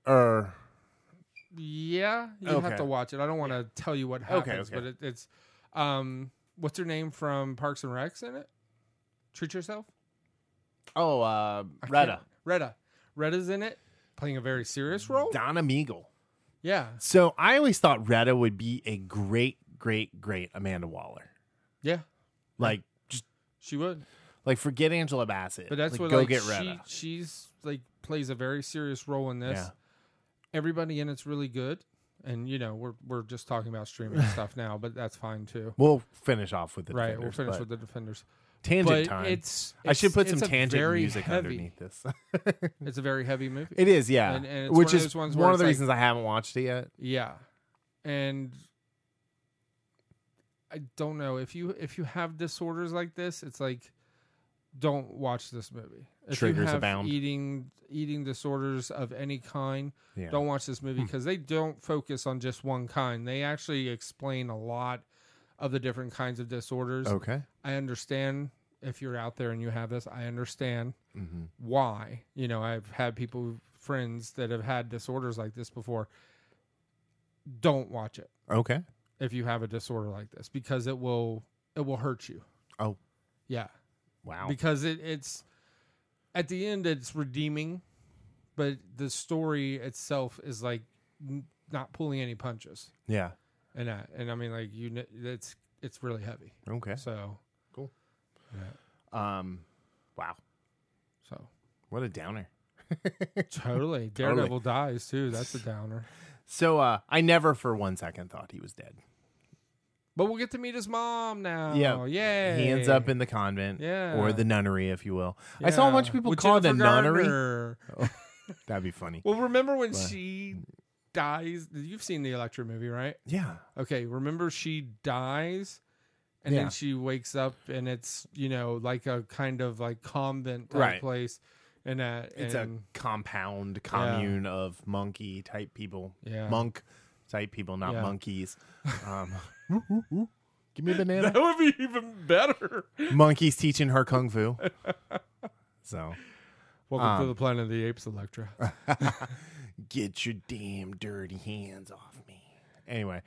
Yeah, you have to watch it. I don't want to tell you what happens, but it's what's her name from Parks and Recs in it? Treat Yourself. Oh, Retta. Retta's in it, playing a very serious role. Donna Meagle. Yeah. So I always thought Retta would be a great Amanda Waller. Yeah. Like just she would. Like forget Angela Bassett. But that's what go get Retta. She's like plays a very serious role in this. Yeah. Everybody in it's really good. And we're just talking about streaming stuff now, but that's fine too. We'll finish off with the Defenders. Right, we'll finish with the Defenders. Tangent time. I should put some tangent music heavy. Underneath this. It's a very heavy movie. It is, yeah. And it's which is one of the reasons I haven't watched it yet. Yeah, and I don't know if you have disorders like this, it's like don't watch this movie. If Triggers you have abound. Eating disorders of any kind, don't watch this movie because they don't focus on just one kind. They actually explain a lot of the different kinds of disorders. Okay. I understand if you're out there and you have this. I understand why. I've had friends that have had disorders like this before. Don't watch it. Okay. If you have a disorder like this, because it will hurt you. Oh. Yeah. Wow. Because it's at the end it's redeeming, but the story itself is like not pulling any punches. Yeah. And I mean, like it's really heavy. Okay. So cool. Yeah. Wow. So What a downer. Totally. Daredevil dies, too. That's a downer. So I never for 1 second thought he was dead. But we'll get to meet his mom now. Yeah. Yay. He ends up in the convent. Yeah. Or the nunnery, if you will. Yeah. I saw a bunch of people With call it a Jennifer nunnery. Garner. Oh, that'd be funny. Well, remember when she dies? You've seen the Elektra movie, right? Yeah. Okay, remember she dies and then she wakes up and it's, like a kind of like convent type place. And it's a compound commune of monkey type people. Yeah. Monk type people, not monkeys. Give me a banana. That would be even better. Monkeys teaching her kung fu. So, welcome to the Planet of the Apes, Elektra. Get your damn dirty hands off me. Anyway,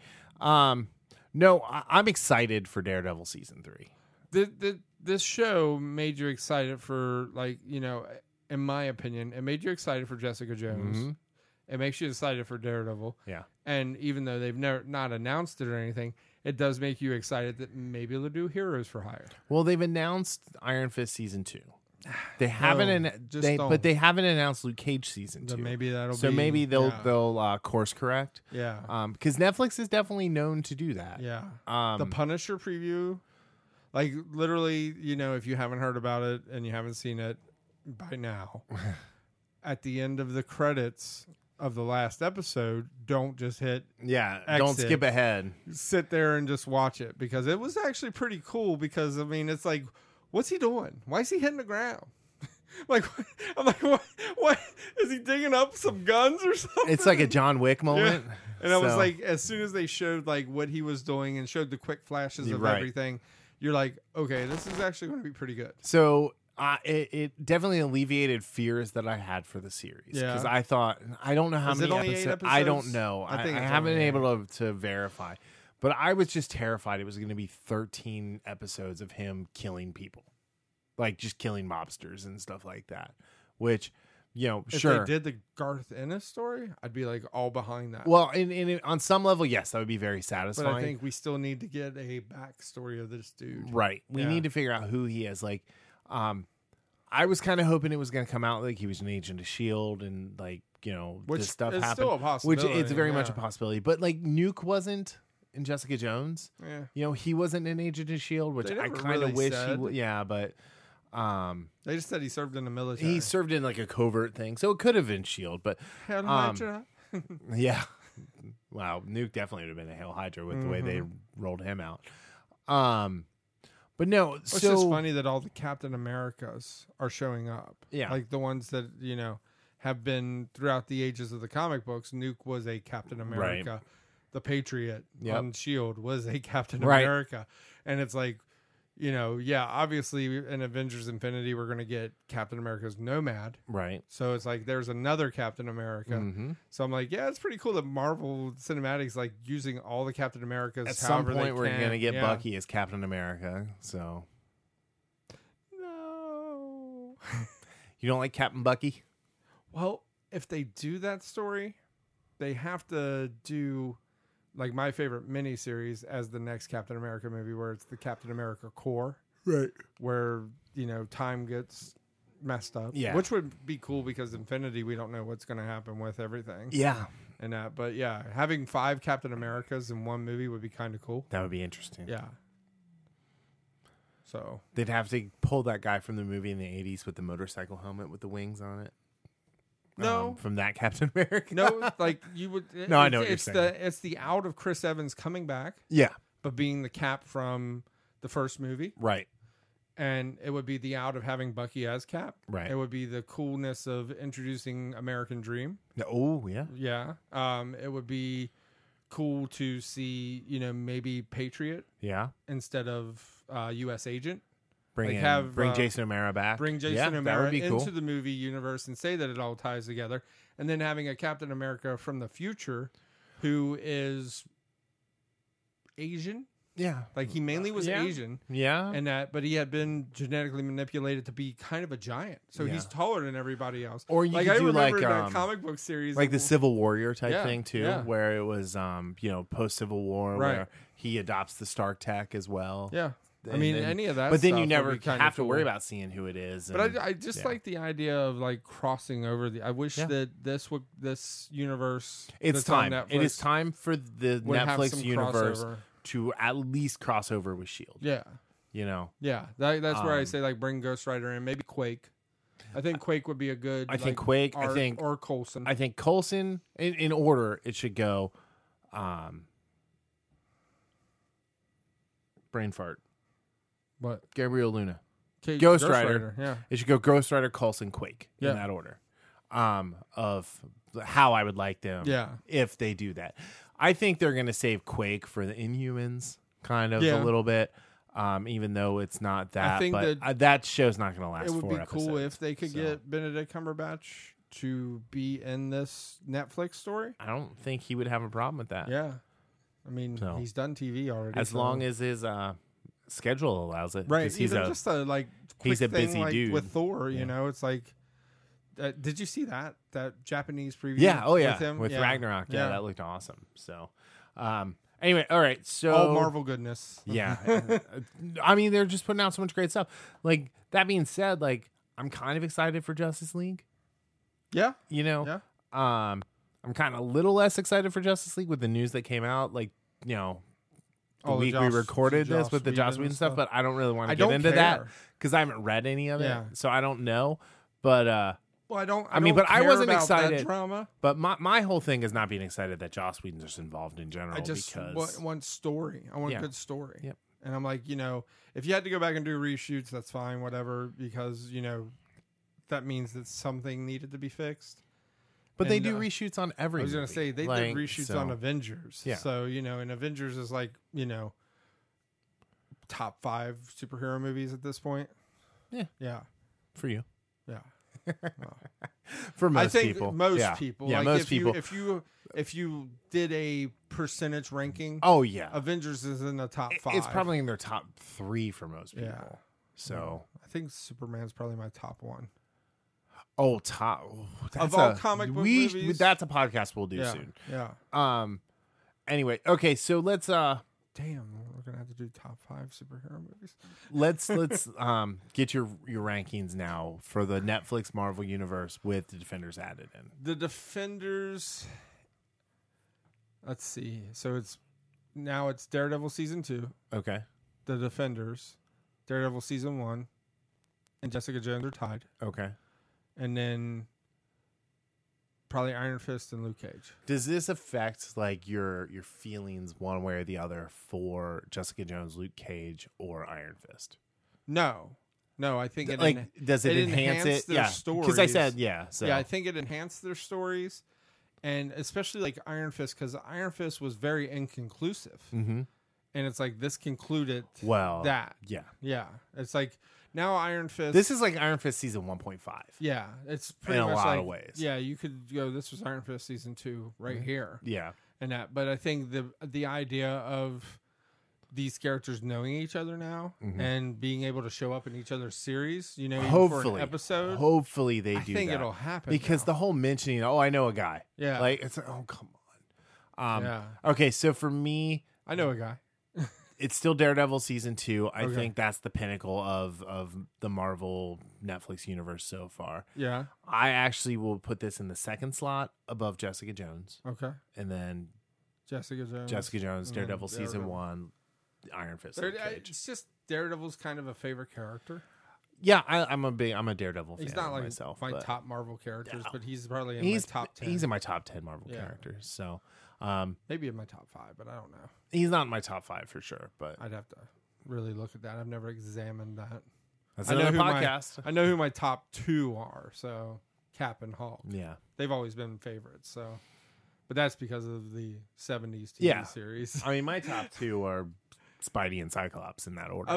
no, I'm excited for Daredevil season 3. This show made you excited for, in my opinion, it made you excited for Jessica Jones. Mm-hmm. It makes you excited for Daredevil. Yeah. And even though they've not announced it or anything, it does make you excited that maybe they'll do Heroes for Hire. Well, they've announced Iron Fist season 2. They haven't, but they haven't announced Luke Cage season 2. Then maybe that'll. So maybe they'll course correct. Yeah. Because Netflix is definitely known to do that. Yeah. The Punisher preview, like literally, if you haven't heard about it and you haven't seen it by now, at the end of the credits of the last episode, don't just hit exit. Don't skip ahead. Sit there and just watch it because it was actually pretty cool. Because it's like, what's he doing? Why is he hitting the ground? I'm like, what? Is he digging up some guns or something? It's like a John Wick moment. Yeah. And I was like, as soon as they showed like what he was doing and showed the quick flashes of everything, you're like, okay, this is actually going to be pretty good. So it definitely alleviated fears that I had for the series. Because I thought, I don't know how many episodes. I don't know. I haven't been able to verify. But I was just terrified it was going to be 13 episodes of him killing people. Like just killing mobsters and stuff like that. Which, sure. If they did the Garth Ennis story, I'd be like all behind that. Well, on some level, yes, that would be very satisfying. But I think we still need to get a backstory of this dude. Right. We need to figure out who he is. Like, I was kind of hoping it was going to come out like he was an agent of S.H.I.E.L.D. and like, this stuff happened. Still a possibility. Which it's very much a possibility. But like Nuke wasn't in Jessica Jones. Yeah. He wasn't an agent of S.H.I.E.L.D., which I kind of wish he would. Yeah, but they just said he served in the military. He served in like a covert thing, so it could have been S.H.I.E.L.D., but Hail Hydra. Yeah. Wow, Nuke definitely would have been a Hail Hydra with the way they rolled him out. But no, it's just funny that all the Captain Americas are showing up. Yeah. Like the ones that, have been throughout the ages of the comic books. Nuke was a Captain America. Right. The Patriot on S.H.I.E.L.D. was a Captain America. And it's like, obviously in Avengers Infinity, we're going to get Captain America's Nomad. Right. So it's like there's another Captain America. Mm-hmm. So I'm like, yeah, it's pretty cool that Marvel Cinematics like using all the Captain Americas. At some point, we're going to get Bucky as Captain America. So. No. You don't like Captain Bucky? Well, if they do that story, they have to do like my favorite miniseries as the next Captain America movie, where it's the Captain America Corps, right? Where time gets messed up, which would be cool because Infinity, we don't know what's going to happen with everything, and that. But having 5 Captain Americas in one movie would be kind of cool. That would be interesting. Yeah. So they'd have to pull that guy from the movie in the 80s with the motorcycle helmet with the wings on it. No, from that Captain America. No, like you would. No, I know what you're saying. It's the out of Chris Evans coming back. Yeah, but being the Cap from the first movie, right? And it would be the out of having Bucky as Cap. Right. It would be the coolness of introducing American Dream. Oh yeah, yeah. It would be cool to see maybe Patriot. Yeah. Instead of U.S. Agent. Bring Jason O'Mara back. Bring Jason O'Mara into the movie universe and say that it all ties together. And then having a Captain America from the future who is Asian. Yeah. Like he mainly was Asian. Yeah. But he had been genetically manipulated to be kind of a giant. So he's taller than everybody else. Or you could I do remember that comic book series. Like the Civil Warrior type thing too, where it was post Civil War where he adopts the Stark tech as well. Yeah. I mean, any of that. But then you stuff never would be kinda have to cool. worry about seeing who it is. But I just like the idea of like crossing over the. I wish that this universe. It's time. It is time for the Netflix universe crossover. to at least cross over with Shield. Yeah. You know. Yeah. That's where I say like bring Ghost Rider in, maybe Quake. I think Quake would be a good. I think Quake. Or Coulson. I think Coulson. In order, it should go. Brain fart. What? Gabriel Luna. Ghost Rider. Yeah. It should go Ghost Rider, Coulson, Quake in that order. Of how I would like them. Yeah. If they do that, I think they're going to save Quake for the Inhumans, kind of a little bit. Even though it's not that, I think that show's not going to last. It would 4 be episodes, cool if they could get Benedict Cumberbatch to be in this Netflix story. I don't think he would have a problem with that. Yeah. I mean, he's done TV already. As long as his schedule allows it. Right. He's just a quick he's a thing, busy like, dude. with Thor, you know, it's like, did you see that Japanese preview? Yeah. Oh, yeah. With him? With Ragnarok. Yeah, that looked awesome. So, anyway, all right. So all Marvel goodness. Yeah. I mean, they're just putting out so much great stuff. Like, that being said, like, I'm kind of excited for Justice League. Yeah. You know? Yeah. I'm kind of a little less excited for Justice League with the news that came out, like, you know, the week we recorded this with the Joss Whedon stuff, but I don't really want to get into that because I haven't read any of it, so I don't know. But well, I don't. But I wasn't about excited. That drama. But my whole thing is not being excited that Joss Whedon's just involved in general. I just because want story. I want a good story. Yep. And I'm like, you know, if you had to go back and do reshoots, that's fine, whatever, because you know that means that something needed to be fixed. But they do reshoots on every. I was going to say they did reshoots on Avengers. Yeah. So, you know, and Avengers is like, you know, top 5 superhero movies at this point. Yeah. Yeah. For you. Yeah. Well, for most I think people. most people. Yeah, like most people. If you did a percentage ranking, oh yeah, Avengers is in the top 5. It's probably in their top 3 for most people. Yeah. So I think Superman's probably my top 1. Oh, top of all comic book movies. That's a podcast we'll do soon. Yeah. Anyway, okay, so let's damn, we're gonna have to do top 5 superhero movies. Let's get your rankings now for the Netflix Marvel universe with the Defenders added in. The Defenders. Let's see. So it's Daredevil season 2. Okay. The Defenders, Daredevil season 1, and Jessica Jones are tied. Okay. And then probably Iron Fist and Luke Cage. Does this affect like your feelings one way or the other for Jessica Jones, Luke Cage, or Iron Fist? No, I think it does it enhance it? Their stories. Because I said So. Yeah, I think it enhanced their stories, and especially like Iron Fist, because Iron Fist was very inconclusive, and it's like this concluded that. Yeah, it's like. Now Iron Fist. This is like Iron Fist season 1.5. Yeah, it's pretty in much a lot like, of ways. Yeah, you could go. This was Iron Fist season 2 right here. Yeah, and that. But I think the idea of these characters knowing each other now and being able to show up in each other's series, you know, hopefully for an episode. Hopefully they do. I think that. it'll happen because now. The whole mentioning. Oh, I know a guy. Yeah, like it's like, oh come on. Yeah. Okay, so for me, I know a guy. It's still Daredevil season 2. I think that's the pinnacle of the Marvel Netflix universe so far. Yeah. I actually will put this in the second slot above Jessica Jones. Okay. And then Jessica Jones, Daredevil season 1, Iron Fist. It's just Daredevil's kind of a favorite character. Yeah, I'm a Daredevil fan. He's not like myself, my top Marvel characters, but he's probably in my top 10. He's in my top 10 Marvel characters. So maybe in my top 5, but I don't know. He's not in my top 5 for sure, but I'd have to really look at that. I've never examined that. That's another podcast. I know who my top 2 are. So Cap and Hulk. Yeah, they've always been favorites. So, but that's because of the '70s TV series. I mean, my top 2 are Spidey and Cyclops in that order.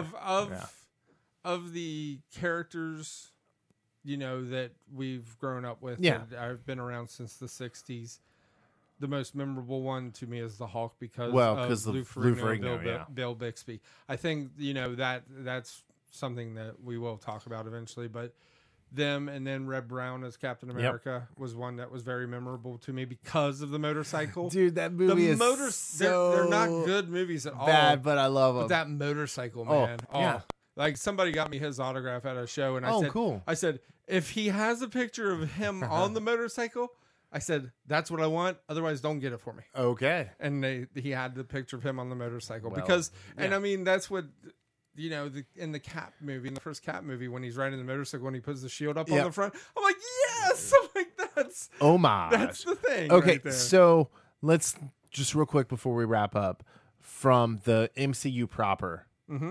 Of the characters, you know, that we've grown up with. Yeah, that I've been around since the '60s. The most memorable one to me is the Hulk because of Lou Ferrigno and Bill Bixby. I think, you know, that's something that we will talk about eventually, but them, and then Red Brown as Captain America was one that was very memorable to me because of the motorcycle. Dude, that movie is they're not good movies at all. Bad, but I love them. But that motorcycle, man. Yeah. Like somebody got me his autograph at a show, and I said, if he has a picture of him on the motorcycle, I said, that's what I want. Otherwise, don't get it for me. Okay. And he had the picture of him on the motorcycle and I mean, that's what, you know, in the Cap movie, in the first Cap movie, when he's riding the motorcycle and he puts the shield up on the front, I'm like, yes! I'm like, that's homage. That's the thing. Okay, right there. So let's just real quick before we wrap up, from the MCU proper,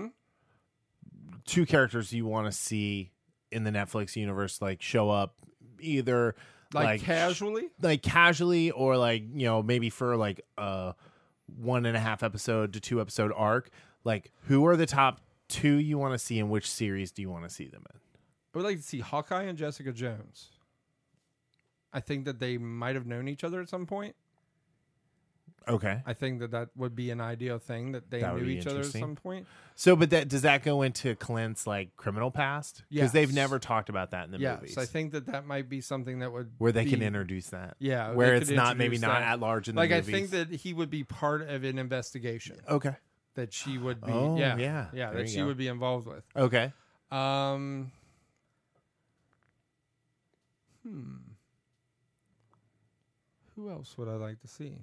2 characters you want to see in the Netflix universe, like, show up either like casually, or like, you know, maybe for like a 1.5 episode to 2 episode arc. Like, who are the top 2 you want to see, and which series do you want to see them in? I would like to see Hawkeye and Jessica Jones. I think that they might have known each other at some point. Okay. I think that would be an ideal thing, that they knew each other at some point. So, but does that go into Clint's like criminal past? Because they've never talked about that in the movies. Yes, I think that might be something that would where they can introduce that. Yeah, where it's not maybe not at large in the movies. I think that he would be part of an investigation. Okay. That she would be. That she would be involved with. Okay. Who else would I like to see?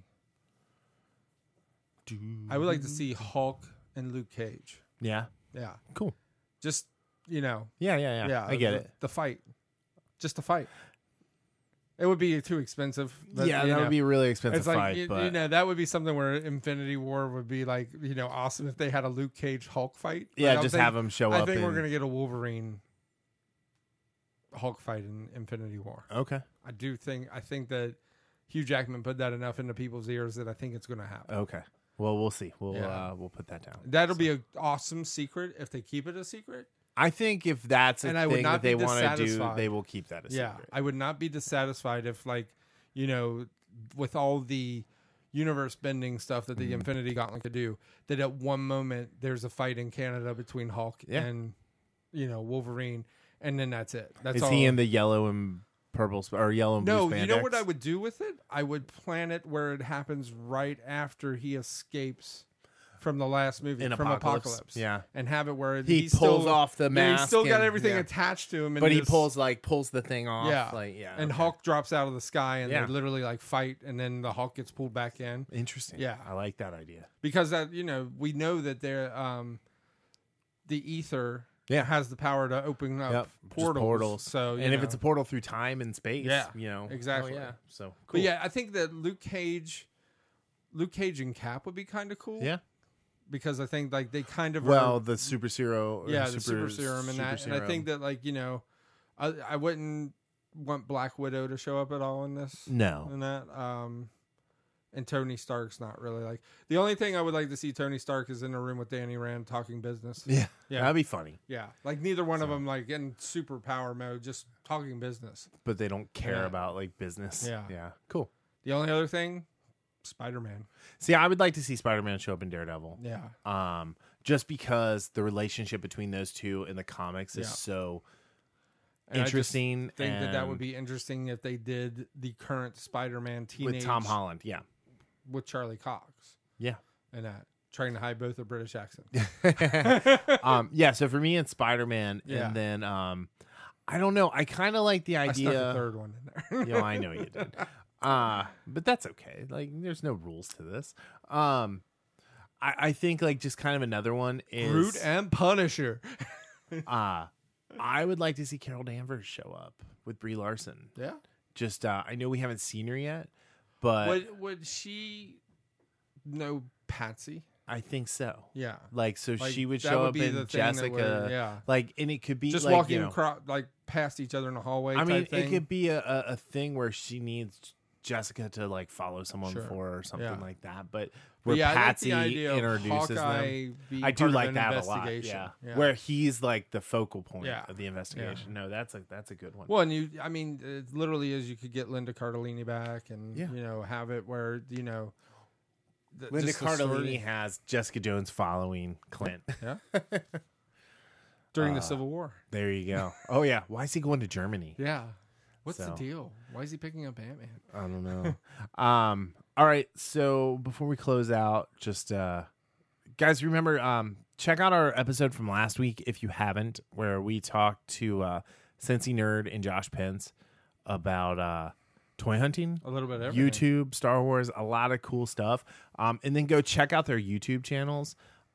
I would like to see Hulk and Luke Cage. Yeah. Yeah. Cool. Just, you know. Yeah. I get it. The fight. Just the fight. It would be too expensive. But, that would be a really expensive fight. You know, that would be something where Infinity War would be like, you know, awesome if they had a Luke Cage Hulk fight. Yeah, just have him show up. I think we're going to get a Wolverine Hulk fight in Infinity War. Okay. I think that Hugh Jackman put that enough into people's ears that I think it's going to happen. Okay. Well, we'll see. We'll put that down. That'll be an awesome secret if they keep it a secret. I think if that's a thing that they want to do, they will keep that a secret. Yeah, I would not be dissatisfied if, like, you know, with all the universe bending stuff that the Infinity Gauntlet could do, that at one moment there's a fight in Canada between Hulk and, you know, Wolverine, and then that's it. Is he in the yellow and purple or yellow and blue spandex? No, you know what I would do with it? I would plan it where it happens right after he escapes from the last movie, from Apocalypse. Yeah. And have it where he pulls off the mask. He's still got everything attached to him. But he pulls the thing off. Yeah. And Hulk drops out of the sky and they literally like fight, and then the Hulk gets pulled back in. Interesting. Yeah. I like that idea. Because that, you know, we know that the ether has the power to open up portals. So, if it's a portal through time and space, you know. Exactly. So cool. But yeah, I think that Luke Cage and Cap would be kind of cool. Yeah. Because I think like they kind of the super serum, the super serum and that, and I think that, like, you know, I wouldn't want Black Widow to show up at all in this. No, in that, and Tony Stark's not really like the only thing I would like to see. Tony Stark is in a room with Danny Rand talking business. Yeah, that'd be funny. Yeah, like neither one of them like in superpower mode, just talking business. But they don't care about like business. Yeah, cool. The only other thing. Spider-Man. See, I would like to see Spider-Man show up in Daredevil. Yeah. Just because the relationship between those two in the comics is so interesting. I think that would be interesting if they did the current Spider-Man teenage with Tom Holland. Yeah. With Charlie Cox. Yeah. And that trying to hide both a British accent. So for me it's Spider-Man, and then I don't know. I kind of like the idea. I stuck a third one in there. I know you did. But that's okay. Like, there's no rules to this. I think like just kind of another one is Groot and Punisher. I would like to see Carol Danvers show up with Brie Larson. Yeah. Just I know we haven't seen her yet, but would she know Patsy? I think so. Yeah. Like, so she would show up in Jessica. Like, and it could be just like, walking like past each other in a hallway. I mean, thing. It could be a thing where she needs Jessica to like follow someone for her or something like that. But where Patsy introduces them, I do like that a lot. Yeah. Where he's like the focal point of the investigation. Yeah. No, that's a good one. Well, and it literally is. You could get Linda Cardellini back, and you know, have it where, you know, Linda Cardellini has Jessica Jones following Clint. Yeah. during the Civil War. There you go. Oh, yeah. Why is he going to Germany? Yeah. What's the deal? Why is he picking up Ant-Man? I don't know. All right. So before we close out, just guys, remember, check out our episode from last week if you haven't, where we talked to Cincy Nerd and Josh Pence about toy hunting, a little bit of everything. YouTube, Star Wars, a lot of cool stuff. And then go check out their YouTube channels.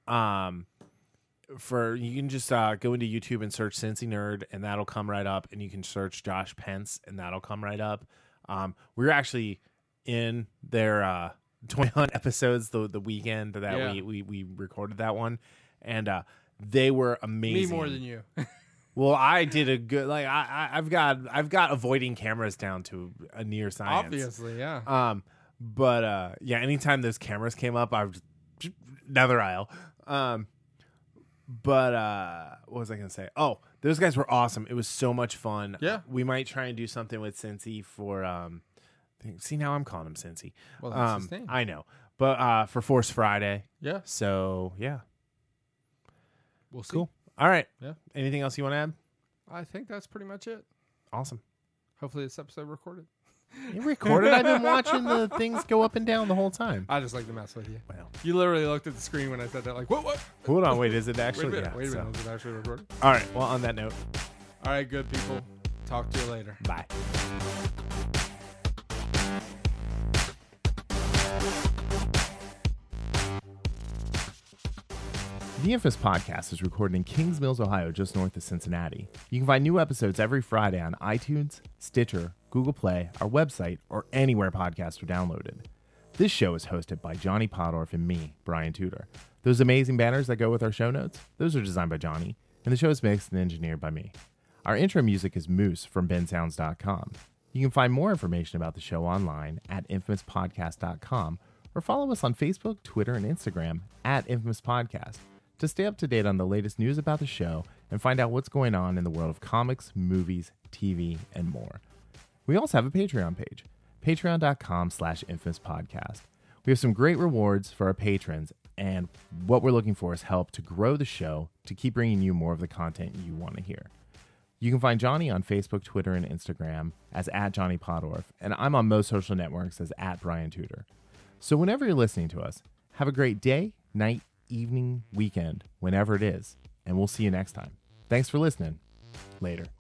You can just go into YouTube and search Cincy Nerd, and that'll come right up. And you can search Josh Pence, and that'll come right up. We were actually in their toy hunt episodes the weekend that we recorded that one, and they were amazing. Me more than you. Well, I did a good I've got avoiding cameras down to a near science. Obviously, yeah. But anytime those cameras came up, I was another aisle. But what was I going to say? Oh, those guys were awesome. It was so much fun. Yeah. We might try and do something with Cincy for see, now I'm calling him Cincy. Well, that's his name. I know. But for Force Friday. Yeah. So, yeah. We'll see. Cool. All right. Yeah. Anything else you want to add? I think that's pretty much it. Awesome. Hopefully this episode recorded. You recorded? I've been watching the things go up and down the whole time. I just like to mess with you. Well, you literally looked at the screen when I said that, like, what? Hold on, wait, is it actually? Wait a minute, is it actually recorded? All right, well, on that note. All right, good people. Talk to you later. Bye. The Infamous Podcast is recorded in Kings Mills, Ohio, just north of Cincinnati. You can find new episodes every Friday on iTunes, Stitcher, Google Play, our website, or anywhere podcasts are downloaded. This show is hosted by Johnny Podorf and me, Brian Tudor. Those amazing banners that go with our show notes, those are designed by Johnny, and the show is mixed and engineered by me. Our intro music is Moose from bensounds.com. You can find more information about the show online at infamouspodcast.com or follow us on Facebook, Twitter, and Instagram at Infamous Podcast to stay up to date on the latest news about the show and find out what's going on in the world of comics, movies, TV, and more. We also have a Patreon page, patreon.com/infamouspodcast. We have some great rewards for our patrons, and what we're looking for is help to grow the show to keep bringing you more of the content you want to hear. You can find Johnny on Facebook, Twitter, and Instagram as @JohnnyPodorf, and I'm on most social networks as @BrianTudor. So whenever you're listening to us, have a great day, night, evening, weekend, whenever it is, and we'll see you next time. Thanks for listening. Later.